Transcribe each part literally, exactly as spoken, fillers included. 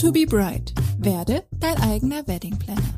to be bride. Werde dein eigener Wedding Planner.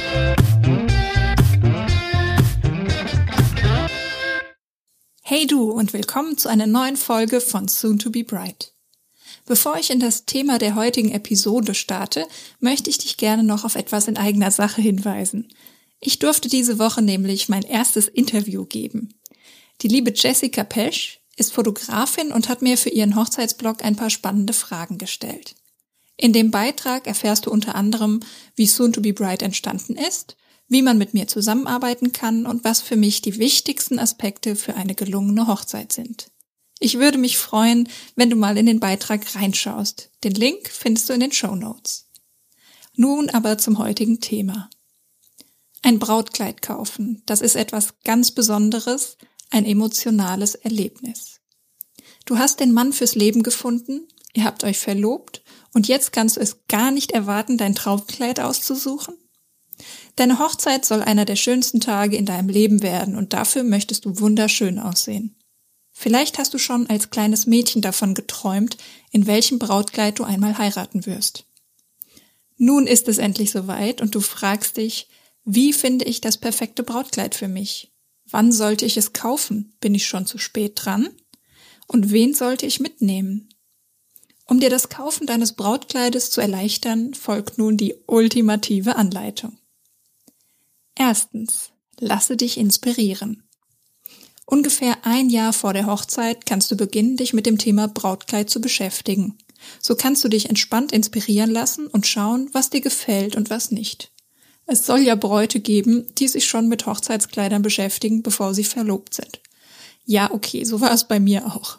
Hey du und willkommen zu einer neuen Folge von Soon to be Bride. Bevor ich in das Thema der heutigen Episode starte, möchte ich dich gerne noch auf etwas in eigener Sache hinweisen. Ich durfte diese Woche nämlich mein erstes Interview geben. Die liebe Jessica Pesch ist Fotografin und hat mir für ihren Hochzeitsblog ein paar spannende Fragen gestellt. In dem Beitrag erfährst du unter anderem, wie Soon to be Bride entstanden ist, wie man mit mir zusammenarbeiten kann und was für mich die wichtigsten Aspekte für eine gelungene Hochzeit sind. Ich würde mich freuen, wenn du mal in den Beitrag reinschaust. Den Link findest du in den Shownotes. Nun aber zum heutigen Thema. Ein Brautkleid kaufen, das ist etwas ganz Besonderes, ein emotionales Erlebnis. Du hast den Mann fürs Leben gefunden, ihr habt euch verlobt und jetzt kannst du es gar nicht erwarten, dein Traumkleid auszusuchen? Deine Hochzeit soll einer der schönsten Tage in deinem Leben werden und dafür möchtest du wunderschön aussehen. Vielleicht hast du schon als kleines Mädchen davon geträumt, in welchem Brautkleid du einmal heiraten wirst. Nun ist es endlich soweit und du fragst dich, wie finde ich das perfekte Brautkleid für mich? Wann sollte ich es kaufen? Bin ich schon zu spät dran? Und wen sollte ich mitnehmen? Um dir das Kaufen deines Brautkleides zu erleichtern, folgt nun die ultimative Anleitung. Erstens, lasse dich inspirieren. Ungefähr ein Jahr vor der Hochzeit kannst du beginnen, dich mit dem Thema Brautkleid zu beschäftigen. So kannst du dich entspannt inspirieren lassen und schauen, was dir gefällt und was nicht. Es soll ja Bräute geben, die sich schon mit Hochzeitskleidern beschäftigen, bevor sie verlobt sind. Ja, okay, so war es bei mir auch.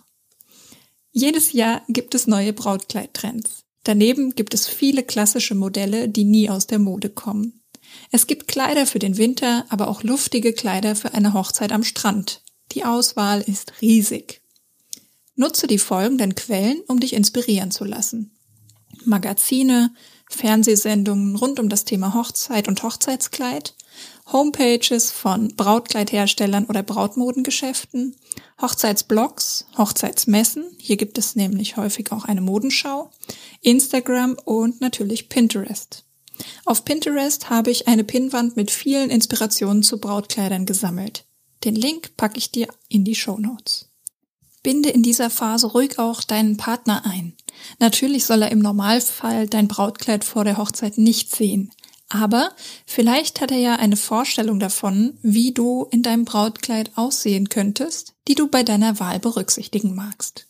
Jedes Jahr gibt es neue Brautkleidtrends. Daneben gibt es viele klassische Modelle, die nie aus der Mode kommen. Es gibt Kleider für den Winter, aber auch luftige Kleider für eine Hochzeit am Strand. Die Auswahl ist riesig. Nutze die folgenden Quellen, um dich inspirieren zu lassen. Magazine, Fernsehsendungen rund um das Thema Hochzeit und Hochzeitskleid, Homepages von Brautkleidherstellern oder Brautmodengeschäften, Hochzeitsblogs, Hochzeitsmessen, hier gibt es nämlich häufig auch eine Modenschau, Instagram und natürlich Pinterest. Auf Pinterest habe ich eine Pinnwand mit vielen Inspirationen zu Brautkleidern gesammelt. Den Link packe ich dir in die Shownotes. Binde in dieser Phase ruhig auch deinen Partner ein. Natürlich soll er im Normalfall dein Brautkleid vor der Hochzeit nicht sehen. Aber vielleicht hat er ja eine Vorstellung davon, wie du in deinem Brautkleid aussehen könntest, die du bei deiner Wahl berücksichtigen magst.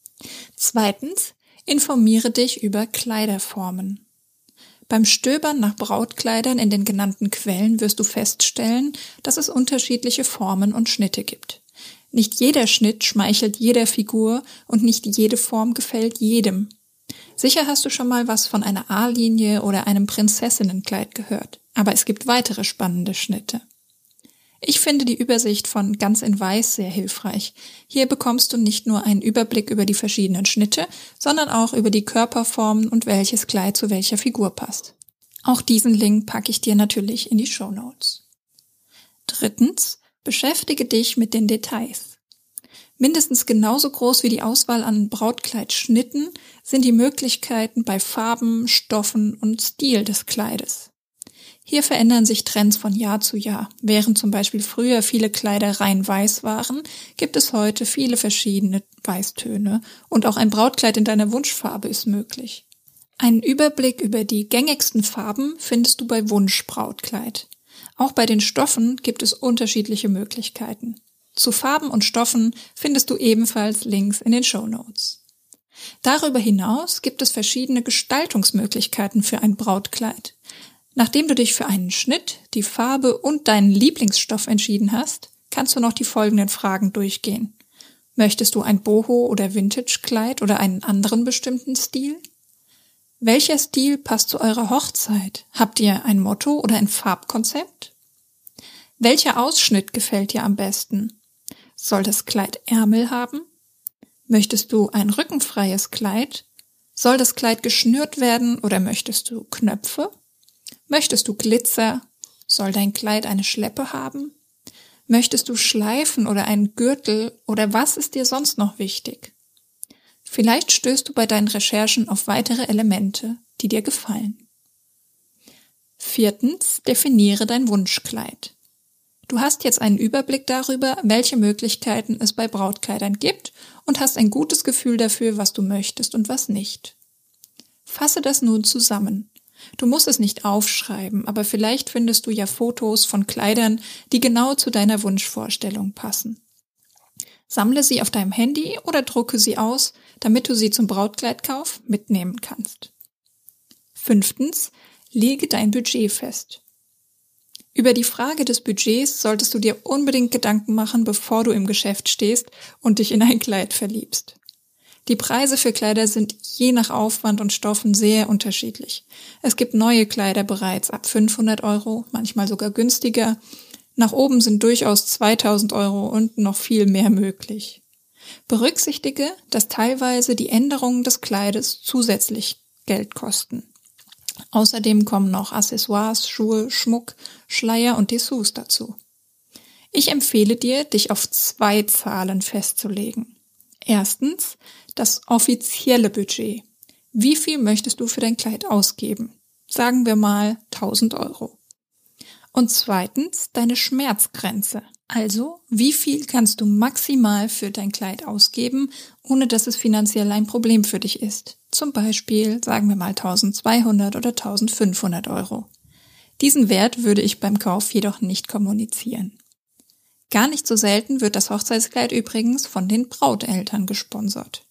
Zweitens, informiere dich über Kleiderformen. Beim Stöbern nach Brautkleidern in den genannten Quellen wirst du feststellen, dass es unterschiedliche Formen und Schnitte gibt. Nicht jeder Schnitt schmeichelt jeder Figur und nicht jede Form gefällt jedem. Sicher hast du schon mal was von einer A-Linie oder einem Prinzessinnenkleid gehört, aber es gibt weitere spannende Schnitte. Ich finde die Übersicht von Ganz in Weiß sehr hilfreich. Hier bekommst du nicht nur einen Überblick über die verschiedenen Schnitte, sondern auch über die Körperformen und welches Kleid zu welcher Figur passt. Auch diesen Link packe ich dir natürlich in die Shownotes. Drittens, beschäftige dich mit den Details. Mindestens genauso groß wie die Auswahl an Brautkleidschnitten sind die Möglichkeiten bei Farben, Stoffen und Stil des Kleides. Hier verändern sich Trends von Jahr zu Jahr. Während zum Beispiel früher viele Kleider rein weiß waren, gibt es heute viele verschiedene Weißtöne und auch ein Brautkleid in deiner Wunschfarbe ist möglich. Einen Überblick über die gängigsten Farben findest du bei Wunschbrautkleid. Auch bei den Stoffen gibt es unterschiedliche Möglichkeiten. Zu Farben und Stoffen findest du ebenfalls Links in den Shownotes. Darüber hinaus gibt es verschiedene Gestaltungsmöglichkeiten für ein Brautkleid. Nachdem du dich für einen Schnitt, die Farbe und deinen Lieblingsstoff entschieden hast, kannst du noch die folgenden Fragen durchgehen. Möchtest du ein Boho- oder Vintage-Kleid oder einen anderen bestimmten Stil? Welcher Stil passt zu eurer Hochzeit? Habt ihr ein Motto oder ein Farbkonzept? Welcher Ausschnitt gefällt dir am besten? Soll das Kleid Ärmel haben? Möchtest du ein rückenfreies Kleid? Soll das Kleid geschnürt werden oder möchtest du Knöpfe? Möchtest du Glitzer? Soll dein Kleid eine Schleppe haben? Möchtest du Schleifen oder einen Gürtel oder was ist dir sonst noch wichtig? Vielleicht stößt du bei deinen Recherchen auf weitere Elemente die dir gefallen. Viertens, definiere dein Wunschkleid. Du hast jetzt einen Überblick darüber, welche Möglichkeiten es bei Brautkleidern gibt und hast ein gutes Gefühl dafür, was du möchtest und was nicht. Fasse das nun zusammen. Du musst es nicht aufschreiben, aber vielleicht findest du ja Fotos von Kleidern, die genau zu deiner Wunschvorstellung passen. Sammle sie auf deinem Handy oder drucke sie aus, damit du sie zum Brautkleidkauf mitnehmen kannst. Fünftens, lege dein Budget fest. Über die Frage des Budgets solltest du dir unbedingt Gedanken machen, bevor du im Geschäft stehst und dich in ein Kleid verliebst. Die Preise für Kleider sind je nach Aufwand und Stoffen sehr unterschiedlich. Es gibt neue Kleider bereits ab fünfhundert Euro, manchmal sogar günstiger. Nach oben sind durchaus zweitausend Euro und noch viel mehr möglich. Berücksichtige, dass teilweise die Änderungen des Kleides zusätzlich Geld kosten. Außerdem kommen noch Accessoires, Schuhe, Schmuck, Schleier und Dessous dazu. Ich empfehle dir, dich auf zwei Zahlen festzulegen. Erstens, das offizielle Budget. Wie viel möchtest du für dein Kleid ausgeben? Sagen wir mal tausend Euro. Und zweitens, deine Schmerzgrenze. Also, wie viel kannst du maximal für dein Kleid ausgeben, ohne dass es finanziell ein Problem für dich ist? Zum Beispiel, sagen wir mal tausendzweihundert oder tausendfünfhundert Euro. Diesen Wert würde ich beim Kauf jedoch nicht kommunizieren. Gar nicht so selten wird das Hochzeitskleid übrigens von den Brauteltern gesponsert.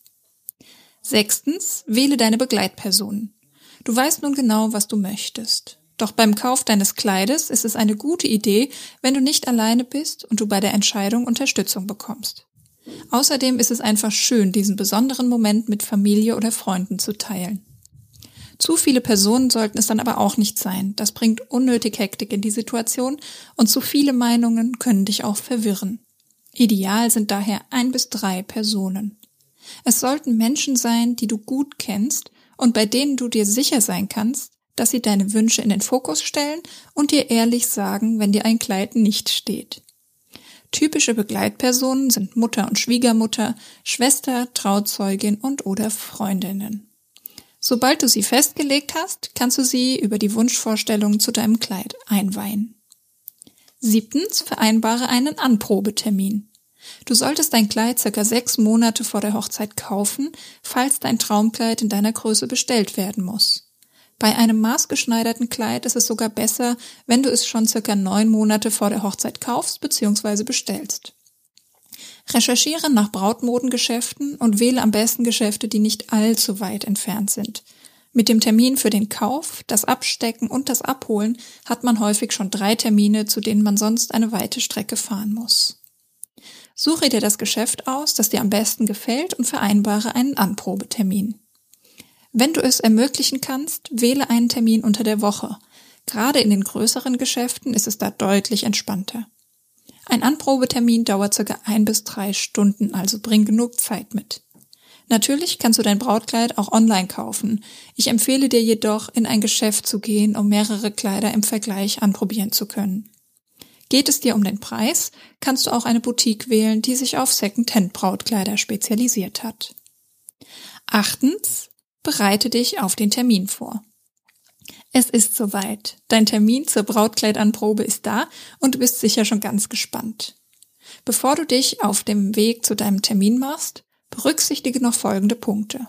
Sechstens, wähle deine Begleitpersonen. Du weißt nun genau, was du möchtest. Doch beim Kauf deines Kleides ist es eine gute Idee, wenn du nicht alleine bist und du bei der Entscheidung Unterstützung bekommst. Außerdem ist es einfach schön, diesen besonderen Moment mit Familie oder Freunden zu teilen. Zu viele Personen sollten es dann aber auch nicht sein. Das bringt unnötig Hektik in die Situation und zu viele Meinungen können dich auch verwirren. Ideal sind daher ein bis drei Personen. Es sollten Menschen sein, die du gut kennst und bei denen du dir sicher sein kannst, dass sie deine Wünsche in den Fokus stellen und dir ehrlich sagen, wenn dir ein Kleid nicht steht. Typische Begleitpersonen sind Mutter und Schwiegermutter, Schwester, Trauzeugin und oder Freundinnen. Sobald du sie festgelegt hast, kannst du sie über die Wunschvorstellungen zu deinem Kleid einweihen. Siebtens, vereinbare einen Anprobetermin. Du solltest dein Kleid circa sechs Monate vor der Hochzeit kaufen, falls dein Traumkleid in deiner Größe bestellt werden muss. Bei einem maßgeschneiderten Kleid ist es sogar besser, wenn du es schon circa neun Monate vor der Hochzeit kaufst bzw. bestellst. Recherchiere nach Brautmodengeschäften und wähle am besten Geschäfte, die nicht allzu weit entfernt sind. Mit dem Termin für den Kauf, das Abstecken und das Abholen hat man häufig schon drei Termine, zu denen man sonst eine weite Strecke fahren muss. Suche dir das Geschäft aus, das dir am besten gefällt und vereinbare einen Anprobetermin. Wenn du es ermöglichen kannst, wähle einen Termin unter der Woche. Gerade in den größeren Geschäften ist es da deutlich entspannter. Ein Anprobetermin dauert circa ein bis drei Stunden, also bring genug Zeit mit. Natürlich kannst du dein Brautkleid auch online kaufen. Ich empfehle dir jedoch, in ein Geschäft zu gehen, um mehrere Kleider im Vergleich anprobieren zu können. Geht es dir um den Preis, kannst du auch eine Boutique wählen, die sich auf Second-Hand-Brautkleider spezialisiert hat. Achtens, bereite dich auf den Termin vor. Es ist soweit. Dein Termin zur Brautkleidanprobe ist da und du bist sicher schon ganz gespannt. Bevor du dich auf dem Weg zu deinem Termin machst, berücksichtige noch folgende Punkte.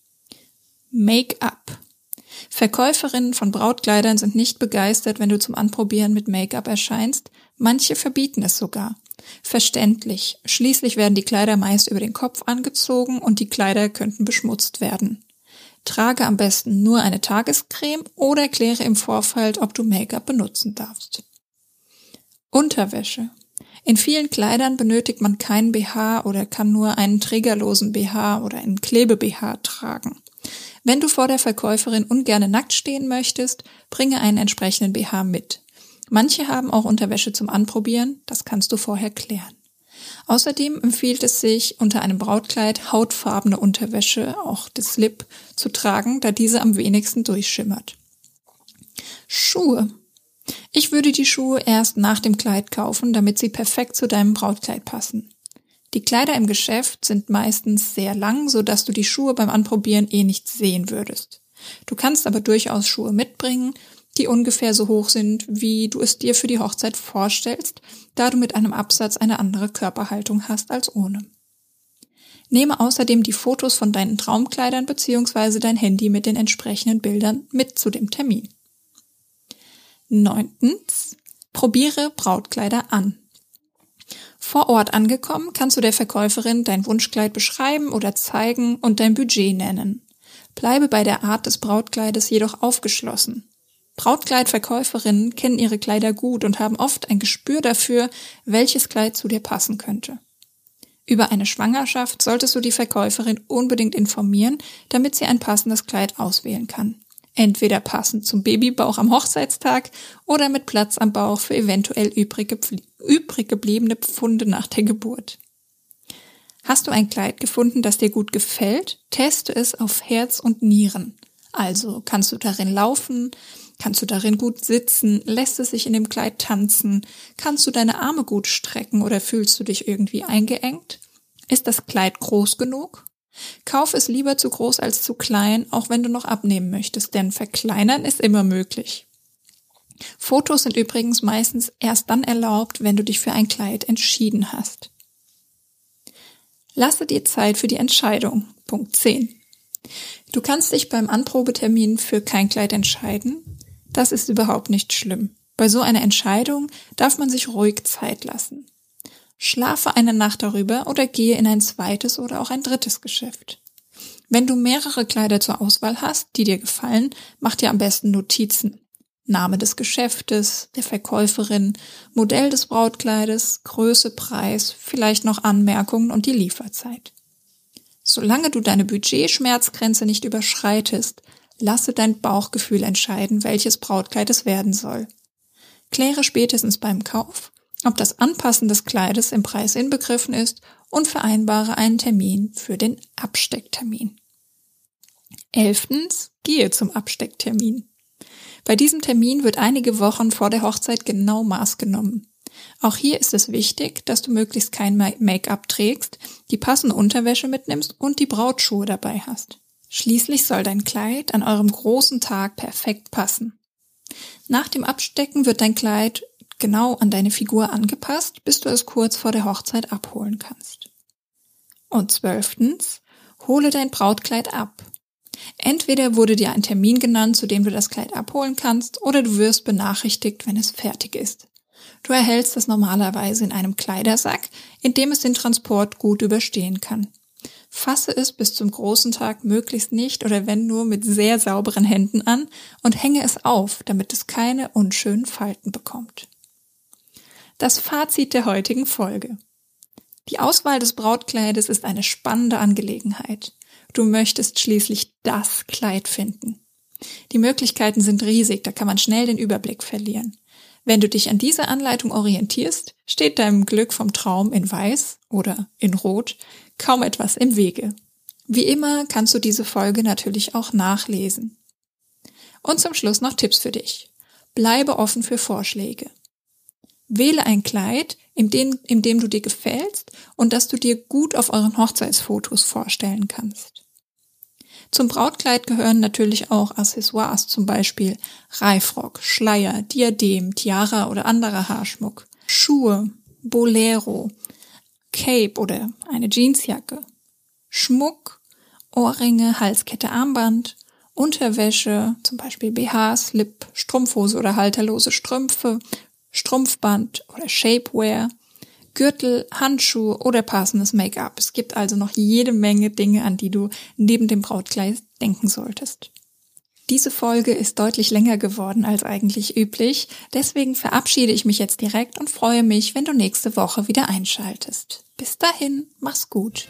Make-up. Verkäuferinnen von Brautkleidern sind nicht begeistert, wenn du zum Anprobieren mit Make-up erscheinst. Manche verbieten es sogar. Verständlich. Schließlich werden die Kleider meist über den Kopf angezogen und die Kleider könnten beschmutzt werden. Trage am besten nur eine Tagescreme oder kläre im Vorfeld, ob du Make-up benutzen darfst. Unterwäsche. In vielen Kleidern benötigt man keinen B H oder kann nur einen trägerlosen B H oder einen Klebe-B H tragen. Wenn du vor der Verkäuferin ungerne nackt stehen möchtest, bringe einen entsprechenden B H mit. Manche haben auch Unterwäsche zum Anprobieren, das kannst du vorher klären. Außerdem empfiehlt es sich, unter einem Brautkleid hautfarbene Unterwäsche, auch das Slip, zu tragen, da diese am wenigsten durchschimmert. Schuhe. Ich würde die Schuhe erst nach dem Kleid kaufen, damit sie perfekt zu deinem Brautkleid passen. Die Kleider im Geschäft sind meistens sehr lang, sodass du die Schuhe beim Anprobieren eh nicht sehen würdest. Du kannst aber durchaus Schuhe mitbringen, die ungefähr so hoch sind, wie du es dir für die Hochzeit vorstellst, da du mit einem Absatz eine andere Körperhaltung hast als ohne. Nehme außerdem die Fotos von deinen Traumkleidern bzw. dein Handy mit den entsprechenden Bildern mit zu dem Termin. Neuntens. Probiere Brautkleider an. Vor Ort angekommen, kannst du der Verkäuferin dein Wunschkleid beschreiben oder zeigen und dein Budget nennen. Bleibe bei der Art des Brautkleides jedoch aufgeschlossen. Brautkleidverkäuferinnen kennen ihre Kleider gut und haben oft ein Gespür dafür, welches Kleid zu dir passen könnte. Über eine Schwangerschaft solltest du die Verkäuferin unbedingt informieren, damit sie ein passendes Kleid auswählen kann. Entweder passend zum Babybauch am Hochzeitstag oder mit Platz am Bauch für eventuell übrig, übrig gebliebene Pfunde nach der Geburt. Hast du ein Kleid gefunden, das dir gut gefällt, teste es auf Herz und Nieren. Also kannst du darin laufen, kannst du darin gut sitzen, lässt es sich in dem Kleid tanzen, kannst du deine Arme gut strecken oder fühlst du dich irgendwie eingeengt? Ist das Kleid groß genug? Kauf es lieber zu groß als zu klein, auch wenn du noch abnehmen möchtest, denn verkleinern ist immer möglich. Fotos sind übrigens meistens erst dann erlaubt, wenn du dich für ein Kleid entschieden hast. Lasse dir Zeit für die Entscheidung. Punkt zehn. Du kannst dich beim Anprobetermin für kein Kleid entscheiden. Das ist überhaupt nicht schlimm. Bei so einer Entscheidung darf man sich ruhig Zeit lassen. Schlafe eine Nacht darüber oder gehe in ein zweites oder auch ein drittes Geschäft. Wenn du mehrere Kleider zur Auswahl hast, die dir gefallen, mach dir am besten Notizen. Name des Geschäftes, der Verkäuferin, Modell des Brautkleides, Größe, Preis, vielleicht noch Anmerkungen und die Lieferzeit. Solange du deine Budgetschmerzgrenze nicht überschreitest, lasse dein Bauchgefühl entscheiden, welches Brautkleid es werden soll. Kläre spätestens beim Kauf, ob das Anpassen des Kleides im Preis inbegriffen ist und vereinbare einen Termin für den Abstecktermin. Elftens, gehe zum Abstecktermin. Bei diesem Termin wird einige Wochen vor der Hochzeit genau Maß genommen. Auch hier ist es wichtig, dass du möglichst kein Make-up trägst, die passende Unterwäsche mitnimmst und die Brautschuhe dabei hast. Schließlich soll dein Kleid an eurem großen Tag perfekt passen. Nach dem Abstecken wird dein Kleid genau an deine Figur angepasst, bis du es kurz vor der Hochzeit abholen kannst. Und zwölftens, hole dein Brautkleid ab. Entweder wurde dir ein Termin genannt, zu dem du das Kleid abholen kannst, oder du wirst benachrichtigt, wenn es fertig ist. Du erhältst es normalerweise in einem Kleidersack, in dem es den Transport gut überstehen kann. Fasse es bis zum großen Tag möglichst nicht oder wenn nur mit sehr sauberen Händen an und hänge es auf, damit es keine unschönen Falten bekommt. Das Fazit der heutigen Folge. Die Auswahl des Brautkleides ist eine spannende Angelegenheit. Du möchtest schließlich das Kleid finden. Die Möglichkeiten sind riesig, da kann man schnell den Überblick verlieren. Wenn du dich an dieser Anleitung orientierst, steht deinem Glück vom Traum in Weiß oder in Rot kaum etwas im Wege. Wie immer kannst du diese Folge natürlich auch nachlesen. Und zum Schluss noch Tipps für dich. Bleibe offen für Vorschläge. Wähle ein Kleid, in dem, in dem du dir gefällst und das du dir gut auf euren Hochzeitsfotos vorstellen kannst. Zum Brautkleid gehören natürlich auch Accessoires, zum Beispiel Reifrock, Schleier, Diadem, Tiara oder anderer Haarschmuck, Schuhe, Bolero, Cape oder eine Jeansjacke, Schmuck, Ohrringe, Halskette, Armband, Unterwäsche, zum Beispiel B H, Slip, Strumpfhose oder halterlose Strümpfe, Strumpfband oder Shapewear, Gürtel, Handschuhe oder passendes Make-up. Es gibt also noch jede Menge Dinge, an die du neben dem Brautkleid denken solltest. Diese Folge ist deutlich länger geworden als eigentlich üblich, deswegen verabschiede ich mich jetzt direkt und freue mich, wenn du nächste Woche wieder einschaltest. Bis dahin, mach's gut.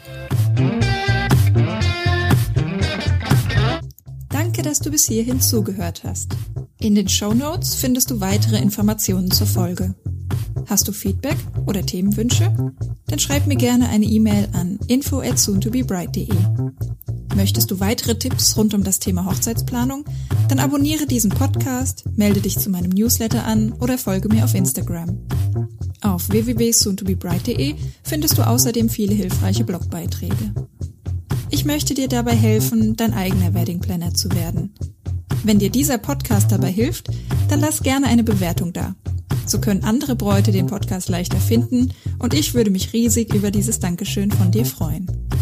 Danke, dass du bis hierhin zugehört hast. In den Shownotes findest du weitere Informationen zur Folge. Hast du Feedback oder Themenwünsche? Dann schreib mir gerne eine E-Mail an info at soontobebride punkt de. Möchtest du weitere Tipps rund um das Thema Hochzeitsplanung? Dann abonniere diesen Podcast, melde dich zu meinem Newsletter an oder folge mir auf Instagram. Auf w w w punkt soontobebride punkt de findest du außerdem viele hilfreiche Blogbeiträge. Ich möchte dir dabei helfen, dein eigener Wedding Planner zu werden. Wenn dir dieser Podcast dabei hilft, dann lass gerne eine Bewertung da. So können andere Bräute den Podcast leichter finden und ich würde mich riesig über dieses Dankeschön von dir freuen.